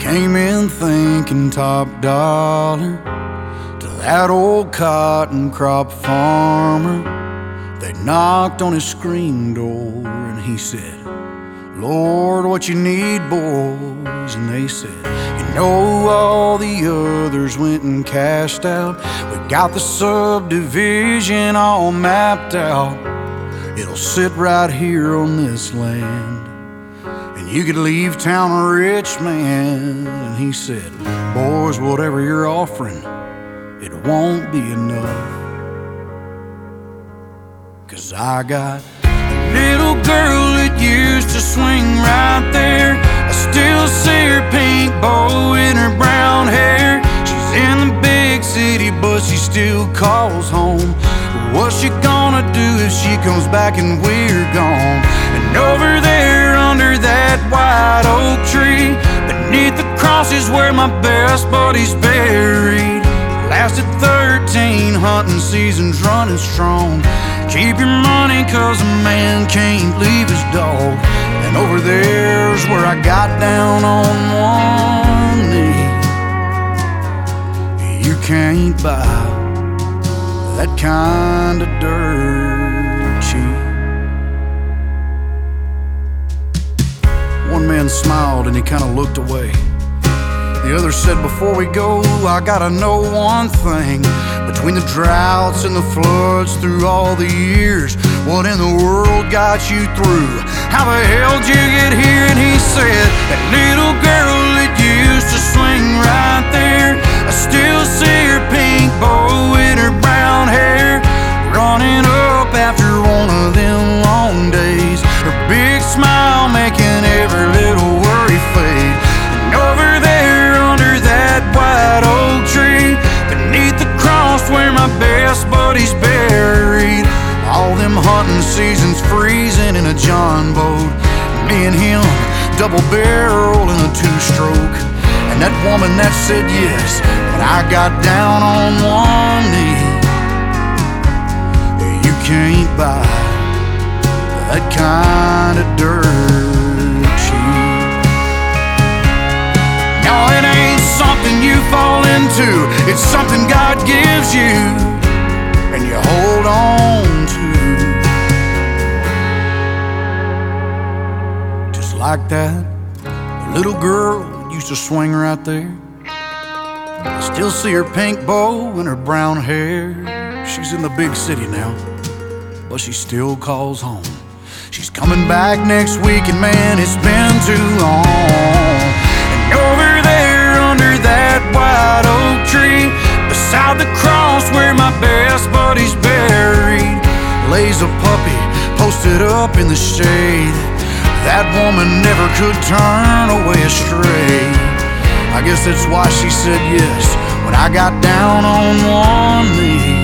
came in thinking top dollar to that old cotton crop farmer. They knocked on his screen door and he said, "Lord, what you need, boys?" And they said, "You know, all the others went and cashed out. We got the subdivision all mapped out. It'll sit right here on this land, and you could leave town a rich man." And he said, "Boys, whatever you're offering, it won't be enough, 'cause I got a little girl that used to swing right there. I still see her pink bow in her brown hair. She's in the big city, but she still calls home. What's she gonna do if she comes back and we're gone?" And over there under that white oak tree, beneath the cross is where my best buddy's buried. Lasted 13 hunting seasons running strong. Keep your money, 'cause a man can't leave his dog. And over there's where I got down on one knee. You can't buy that kind of dirt cheap. One man smiled and he kind of looked away. The other said, "Before we go, I gotta know one thing. Between the droughts and the floods through all the years, what in the world got you through? How the hell did you get here?" And he said, "That little girl that used to swing right there, I still see her pink bow in her brown hair, running up after one of them long days, her big smile making every little worry fade. And over there under that white oak tree, beneath the cross where my best buddy's buried, all them hunting seasons freezing in a John boat, me and him double barrel in a two-stroke. And that woman that said yes, but I got down on one knee. You can't buy that kind of dirt cheap. No, it ain't something you fall into, it's something God gives you and you hold on to. Just like that little girl used to swing right there. I still see her pink bow and her brown hair. She's in the big city now, but she still calls home. She's coming back next week, and man, it's been too long. And over there under that white oak tree, beside the cross where my best buddy's buried, lays a puppy posted up in the shade. That woman never could turn away astray. I guess that's why she said yes when I got down on one knee.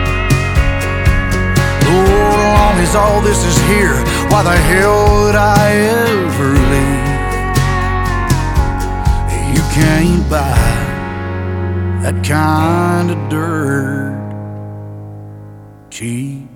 Lord, as long as all this is here, why the hell would I ever leave? You can't buy that kind of dirt cheap.